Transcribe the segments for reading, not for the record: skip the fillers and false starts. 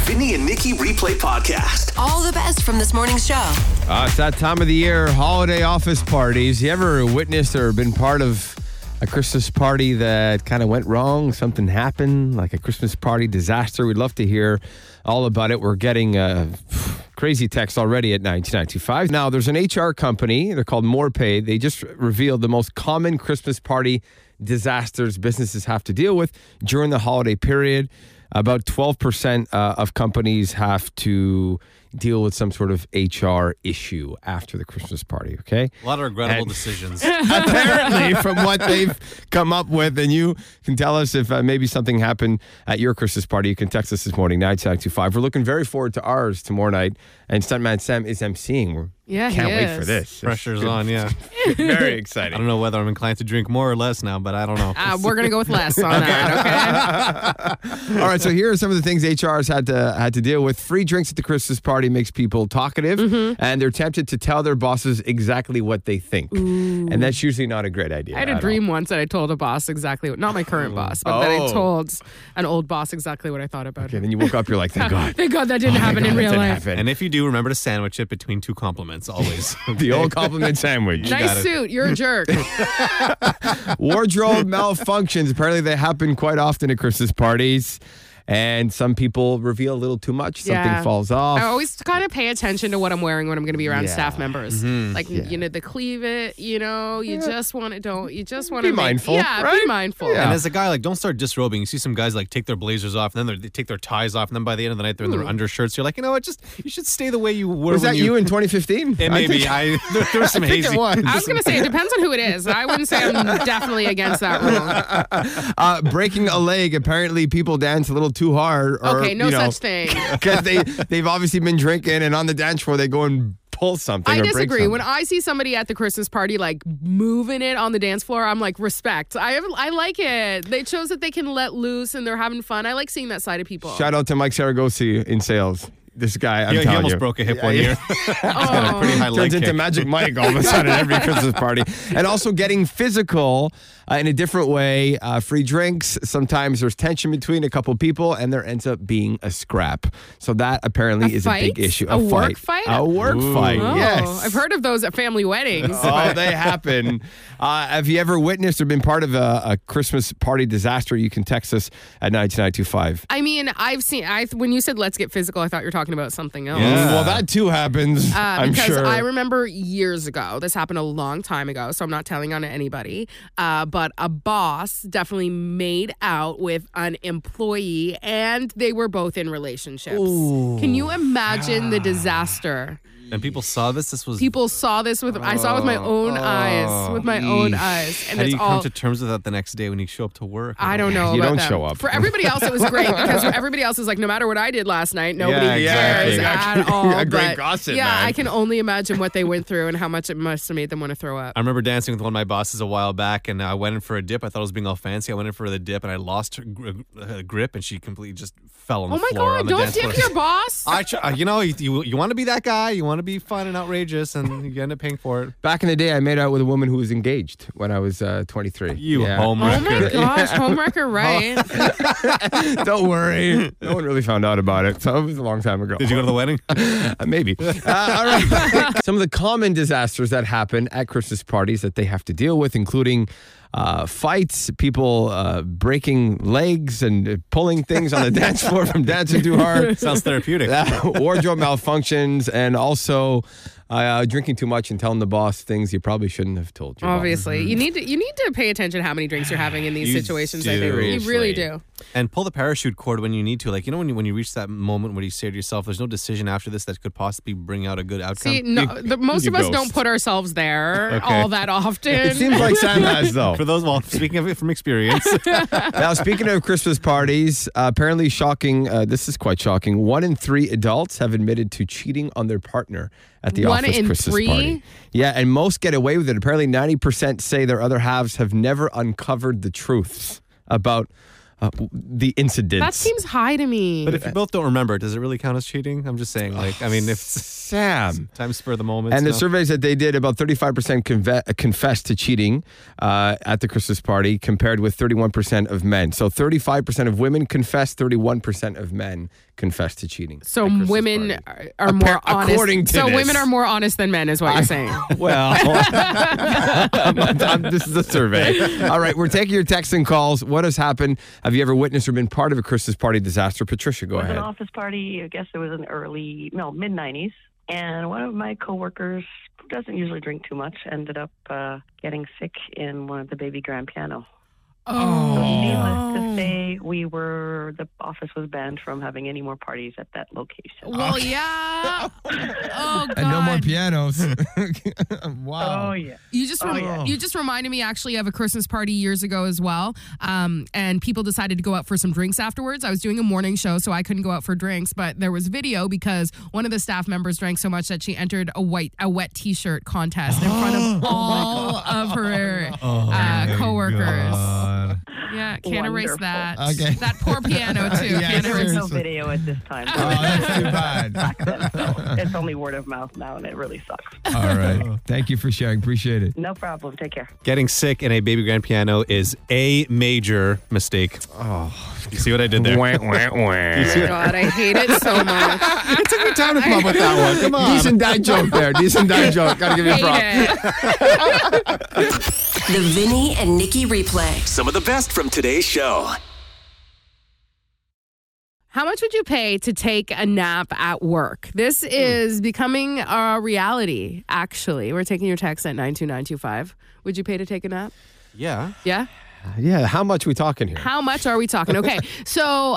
Vinny and Nikki Replay Podcast. All the best from this morning's show. It's that time of the year, holiday office parties. You ever witnessed or been part of a Christmas party that kind of went wrong? Something happened, like a Christmas party disaster? We'd love to hear all about it. We're getting crazy text already at 92925. Now, there's an HR company. They're called MorePay. They just revealed the most common Christmas party disasters businesses have to deal with during the holiday period. About 12% of companies have to deal with some sort of HR issue after the Christmas party, okay? A lot of regrettable decisions. Apparently, from what they've come up with, and you can tell us if maybe something happened at your Christmas party. You can text us this morning, 92925. We're looking very forward to ours tomorrow night, and Stuntman Sam is emceeing. Can't wait for this. Pressure's on, yeah. Very exciting. I don't know whether I'm inclined to drink more or less now, but I don't know. We're going to go with less on that, okay? All right, so here are some of the things HR has had to deal with. Free drinks at the Christmas party makes people talkative, and they're tempted to tell their bosses exactly what they think. Ooh. And that's usually not a great idea. I had a dream once that I told a boss exactly, not my current boss, but that I told an old boss exactly what I thought about him. Then you woke up, you're like, thank God. Thank God that didn't happen in real life. And if you do, remember to sandwich it between two compliments, always. The old compliment sandwich. Nice suit. You're a jerk. Wardrobe malfunctions. Apparently they happen quite often at Christmas parties. And some people reveal a little too much. Something falls off. I always kind of pay attention to what I'm wearing when I'm going to be around staff members. Like, you know, the cleavage, you know, you just want to, be mindful. Be mindful. And as a guy, like, don't start disrobing. You see some guys, like, take their blazers off, and then they take their ties off, and then by the end of the night, they're in their undershirts. You're like, you know what, you should stay the way you were. Was that you in 2015? It may be. There was some hazy. I was going to say, it depends on who it is. I wouldn't say I'm definitely against that rule. Breaking a leg. Apparently, people dance a little too hard. Or, no such thing. Because they've obviously been drinking, and on the dance floor, they go and pull something. I or disagree. break something. When I see somebody at the Christmas party like moving it on the dance floor, I'm like, respect. I like it. It shows that they can let loose and they're having fun. I like seeing that side of people. Shout out to Mike Saragosi in sales. This guy, I'm telling you. He almost broke a hip one year. He's got a pretty high leg Turns into kick. Magic Mike all of a sudden at every Christmas party. And also getting physical in a different way. Free drinks. Sometimes there's tension between a couple people and there ends up being a scrap. So that apparently is a big issue. A work fight? A work fight, yes. I've heard of those at family weddings. Oh, they happen. Have you ever witnessed or been part of a Christmas party disaster? You can text us at 92925. I mean, when you said let's get physical, I thought you were talking about something else. Yeah. Well, that too happens, I'm because sure. I remember years ago, this happened a long time ago, so I'm not telling on anybody, but a boss definitely made out with an employee and they were both in relationships. Ooh. Can you imagine the disaster? And people saw this. People saw this I saw it with my own eyes. With my own eyes. And how do it's you come to terms with that the next day when you show up to work? I don't know. You about don't them. show up. For everybody else, it was great because everybody else is like, no matter what I did last night, nobody cares at all. A great But, gossip, yeah, man. I can only imagine what they went through and how much it must have made them want to throw up. I remember dancing with one of my bosses a while back, and I went in for a dip. I thought I was being all fancy. I went in for the dip, and I lost her grip, and she completely just fell on the floor. Oh my God! Don't tip your boss. You want to be that guy. You want to be fun and outrageous, and you end up paying for it. Back in the day, I made out with a woman who was engaged when I was 23. Homewrecker. Oh my gosh, homewrecker, right? Don't worry. No one really found out about it, so it was a long time ago. Did you go to the wedding? Maybe. All right. Some of the common disasters that happen at Christmas parties that they have to deal with, including fights, people breaking legs and pulling things on the dance floor from dancing too hard. Sounds therapeutic. Wardrobe malfunctions, and also drinking too much and telling the boss things you probably shouldn't have told your Obviously, you need to pay attention to how many drinks you're having in these situations. I think you really do. And pull the parachute cord when you need to. Like, you know, when you reach that moment where you say to yourself, "There's no decision after this that could possibly bring out a good outcome." See, most of us don't put ourselves there all that often. It seems like Sam has, though. For those, speaking of it from experience. Now, speaking of Christmas parties, apparently shocking, this is quite shocking. 1 in 3 adults have admitted to cheating on their partner at the office Christmas party. Yeah, and most get away with it. Apparently 90% say their other halves have never uncovered the truths about the incidents. That seems high to me. But if you both don't remember, does it really count as cheating? I'm just saying, like, I mean, if Sam. time spur of the moment. And the surveys that they did, about 35% confessed to cheating at the Christmas party, compared with 31% of men. So 35% of women confessed, 31% of men confessed to cheating. So women are more honest. According to this. Women are more honest than men, is what you're saying. Well, this is a survey. All right, we're taking your texts and calls. What has happened? Have you ever witnessed or been part of a Christmas party disaster? Patricia, go ahead. It was an office party. I guess it was mid-90s. And one of my coworkers, who doesn't usually drink too much, ended up getting sick in one of the baby grand piano. Oh. So needless to say, the office was banned from having any more parties at that location. Well, yeah. Oh, God. And no more pianos. Wow. Oh, yeah. You just reminded me actually of a Christmas party years ago as well. And people decided to go out for some drinks afterwards. I was doing a morning show, so I couldn't go out for drinks, but there was video because one of the staff members drank so much that she entered a wet t-shirt contest in front of all of her coworkers. God. Yeah, can't erase Wonderful. that. Okay. That poor piano too. Yeah, Can't erase There's no seriously. video at this time. Oh, that's too bad. Back then, so it's only word of mouth now, and it really sucks. All right. Thank you for sharing. Appreciate it. No problem. Take care. getting sick in a baby grand piano is a major mistake. Oh, you see what I did there? Wah, wah, wah. God, I hate it so much. It took me time to come up with that one. Come on. Decent dad joke there. Decent dad joke. Gotta give you a prop. Hate it. The Vinny and Nikki replay. Some of the best from today's show. How much would you pay to take a nap at work? This is becoming a reality, actually. We're taking your text at 92925. Would you pay to take a nap? Yeah. Yeah? Yeah. How much we talking here? How much are we talking? Okay. So,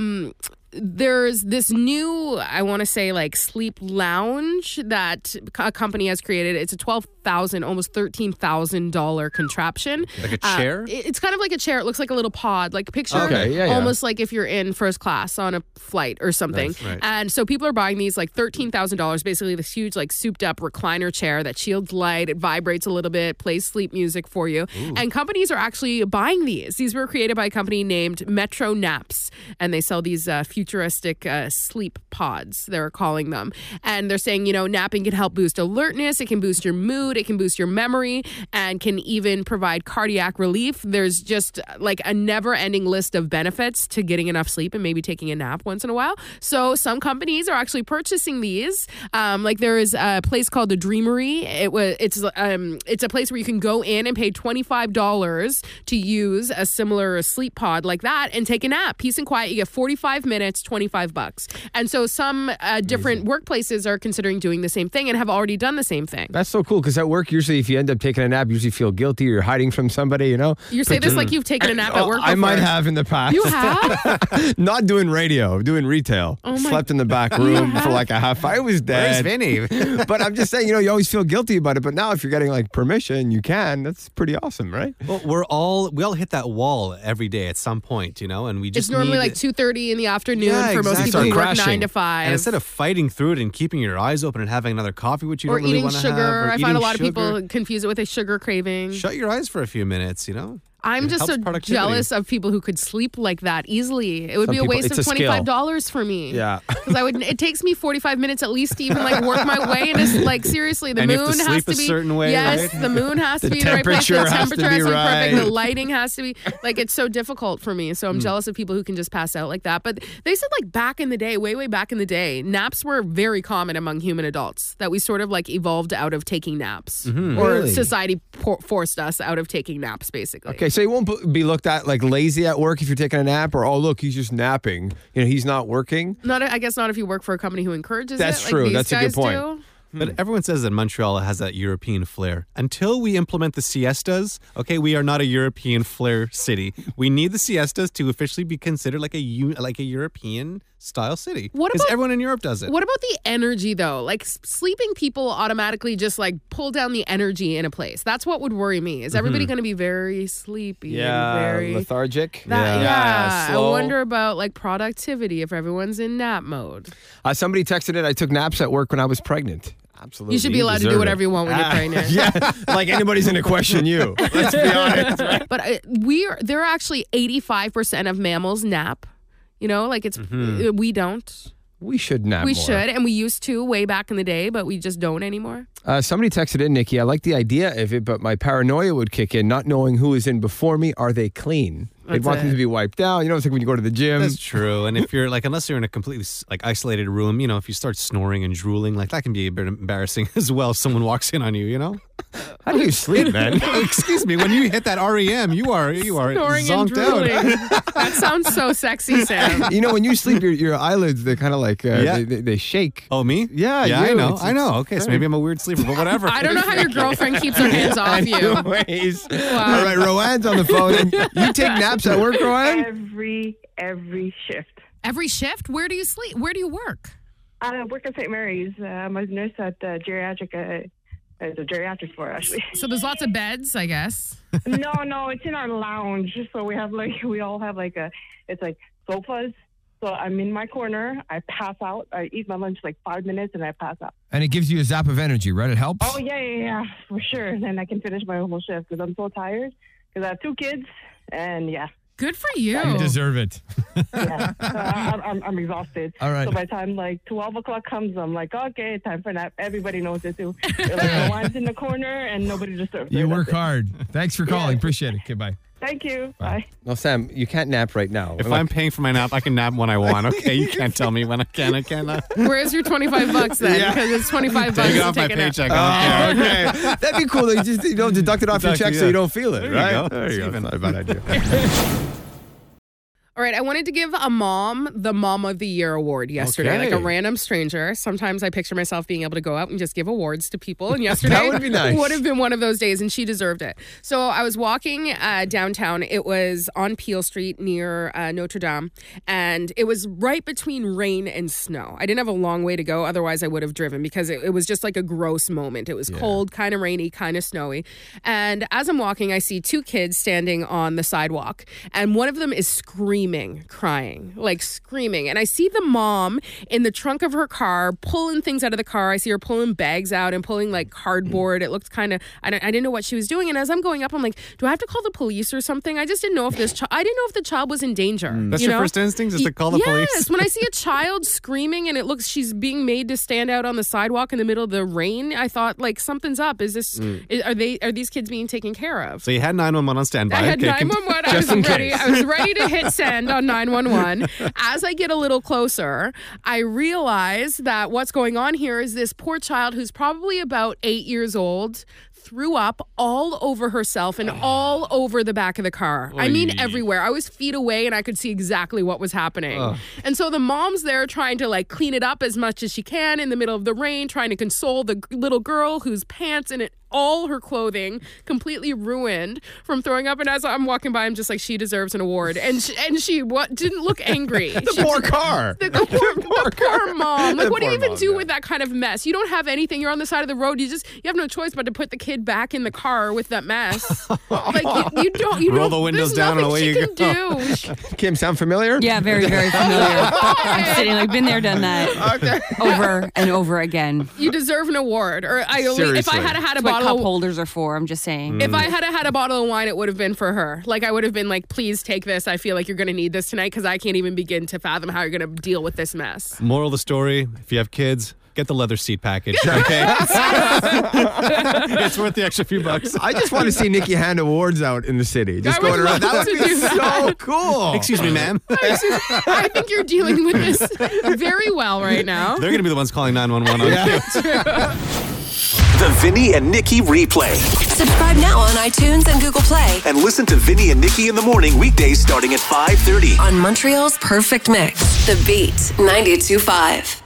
there's this new, I want to say, like sleep lounge that a company has created. It's a $12,000, almost $13,000 contraption. Like a chair? It's kind of like a chair. It looks like a little pod. Like picture Okay, almost like if you're in first class on a flight or something. That's right. And so people are buying these like $13,000, basically this huge like souped up recliner chair that shields light. It vibrates a little bit, plays sleep music for you. Ooh. And companies are actually buying these. These were created by a company named Metro Naps. And they sell these futuristic sleep pods, they're calling them. And they're saying, napping can help boost alertness, it can boost your mood, it can boost your memory, and can even provide cardiac relief. There's just like a never-ending list of benefits to getting enough sleep and maybe taking a nap once in a while. So some companies are actually purchasing these. Like there is a place called the Dreamery. It's a place where you can go in and pay $25 to use a similar sleep pod like that and take a nap. Peace and quiet. You get 45 minutes, $25. And so some different workplaces are considering doing the same thing and have already done the same thing. That's so cool because at work, usually if you end up taking a nap, you usually feel guilty or you're hiding from somebody, You say this like you've taken a nap at work before. I might have in the past. You have? Not doing radio, doing retail. Slept in the back room for like a half hour. I was dead. Where's Vinny? But I'm just saying, you always feel guilty about it. But now if you're getting like permission, you can. That's pretty awesome, right? Well, we all hit that wall every day at some point, and we just It's normally need like 2:30 in the afternoon Yeah, for most exactly. people who work Crashing. 9 to 5. And instead of fighting through it and keeping your eyes open and having another coffee, which you or don't really eating want to have, sugar. or I find eating a lot of sugar, people confuse it with a sugar craving. shut your eyes for a few minutes. I'm It just helps so productivity. jealous of people who could sleep like that easily. It would Some be a people- waste it's of a skill. $25 for me. Yeah. Because it takes me 45 minutes at least to even like work my way into like seriously the And you moon have to has sleep to a be certain way, yes, right? the moon has to The be in the right place. The temperature has to temperature has to be be perfect. right. The lighting has to be like it's so difficult for me. So I'm jealous of people who can just pass out like that. But they said like back in the day, way back in the day, naps were very common among human adults. That we sort of like evolved out of taking naps, or Really? society forced us out of taking naps, basically. Okay, so you won't be looked at like lazy at work if you're taking a nap, or look, he's just napping. He's not working. I guess not if you work for a company who encourages That's it. Like true. these That's a good guys point. do. But everyone says that Montreal has that European flair. Until we implement the siestas, okay, we are not a European flair city. We need the siestas to officially be considered like a European style city. What Because about- everyone in Europe does it. What about the energy, though? Like sleeping people automatically just like pull down the energy in a place. That's what would worry me. Is everybody going to be very sleepy? and very lethargic. Yeah, I slow. wonder about like productivity if everyone's in nap mode. Somebody texted it. I took naps at work when I was pregnant. Absolutely. You should be allowed to do deserve whatever it. you want when you're pregnant. Yeah, like anybody's going to question you. Let's be honest. Right? But there are actually 85% of mammals nap. You know, like we don't. We should nap We more. should, and we used to way back in the day, but we just don't anymore. Somebody texted in, Nikki, I like the idea of it, but my paranoia would kick in, not knowing who is in before me. Are they clean? They'd That's want it. them to be wiped out. You know, it's like when you go to the gym. That's true. And if you're like, unless you're in a completely like isolated room, you know, if you start snoring and drooling, like that can be a bit embarrassing as well. If someone walks in on you, you know. How do you sleep, man? Excuse me. When you hit that REM, you are Snoring and zonked out. drooling. That sounds so sexy, Sam. You know, when you sleep, your eyelids, they're kind of like, Yeah. they shake. Oh, me? Yeah, yeah, you. I know. It's- I know. Okay, so maybe I'm a weird sleeper, but whatever. I don't know how your girlfriend keeps her hands off you. Anyways. All right, Rowan's on the phone. And you take naps at work, Rowan? Every shift. Every shift? Where do you sleep? Where do you work? I work at St. Mary's. I'm a nurse at geriatric. It's a geriatric floor, actually. So there's lots of beds, I guess. No, it's in our lounge. So we all have it's like sofas. So I'm in my corner. I pass out. I eat my lunch like 5 minutes and I pass out. And it gives you a zap of energy, right? It helps? Oh, yeah, for sure. Then I can finish my whole shift because I'm so tired because I have 2 kids and yeah. Good for you. You deserve it. Yeah, I'm exhausted. All right. So by the time like 12 o'clock comes, I'm like, okay, time for a nap. Everybody knows it too. They're like, the wine's in the corner and nobody disturbs her. You work That's it. hard. Thanks for calling. Appreciate it. Okay, bye. Thank you. Bye. No, Sam, you can't nap right now. If I'm paying for my nap, I can nap when I want. Okay, you can't tell me when I can. I cannot. Where's your $25 then? Yeah. Because it's $25 Take it to off my take a nap. paycheck. I don't care. Okay. That'd be cool. You just deduct it off your Deduct check it, so you yeah. don't feel it, There you right? go. There you go. It's even. Not a bad idea. All right, I wanted to give a mom the Mom of the Year award yesterday, Okay. like a random stranger. Sometimes I picture myself being able to go out and just give awards to people, and yesterday That would be nice. would have been one of those days, and she deserved it. So I was walking downtown. It was on Peel Street near Notre Dame, and it was right between rain and snow. I didn't have a long way to go, otherwise I would have driven because it was just like a gross moment. It was cold, kind of rainy, kind of snowy. And as I'm walking, I see 2 kids standing on the sidewalk, and one of them is screaming, crying, like screaming. And I see the mom in the trunk of her car pulling things out of the car. I see her pulling bags out and pulling like cardboard. It looked kind of, I didn't know what she was doing. And as I'm going up, I'm like, do I have to call the police or something? I just didn't know if I didn't know if the child was in danger. That's you your know? first instinct is to call the police? Yes. When I see a child screaming and it looks, she's being made to stand out on the sidewalk in the middle of the rain, I thought like something's up. Is this, are these kids being taken care of? So you had 911 on standby. I had Okay, 911. I was Just in ready. case. I was ready to hit send on 911. As I get a little closer, I realize that what's going on here is this poor child who's probably about 8 years old threw up all over herself and all over the back of the car. I mean, everywhere. I was feet away and I could see exactly what was happening. And so the mom's there trying to like clean it up as much as she can in the middle of the rain, trying to console the little girl whose pants and all her clothing completely ruined from throwing up. And as I'm walking by, I'm just like, she deserves an award. And she didn't look angry. The poor car. The poor mom. Like, The what do you poor even mom, do yeah. with that kind of mess? You don't have anything. You're on the side of the road. You have no choice but to put the kid back in the car with that mess. Like, you don't. Roll the windows there's down and nothing away she you can do. Kim, sound familiar? Yeah, very, very familiar. I'm sitting like, been there, done that. Okay. Over and over again. You deserve an award. Or if I Seriously. had a That's what bottle cup of holders are for. I'm just saying. If I had a bottle of wine, it would have been for her. Like, I would have been like, please take this. I feel like you're going to need this tonight because I can't even begin to fathom how you're going to deal with this mess. Moral of the story, if you have kids, get the leather seat package, okay? It's worth the extra few bucks. I just want to see Nikki hand awards out in the city. Just I would going around. love That would to be do so cool. Excuse me, ma'am. I think you're dealing with this very well right now. They're going to be the ones calling 911 on you. The Vinny and Nikki replay. Subscribe now on iTunes and Google Play And listen to Vinny and Nikki in the morning weekdays starting at 5:30. on Montreal's Perfect Mix. The Beat 92.5.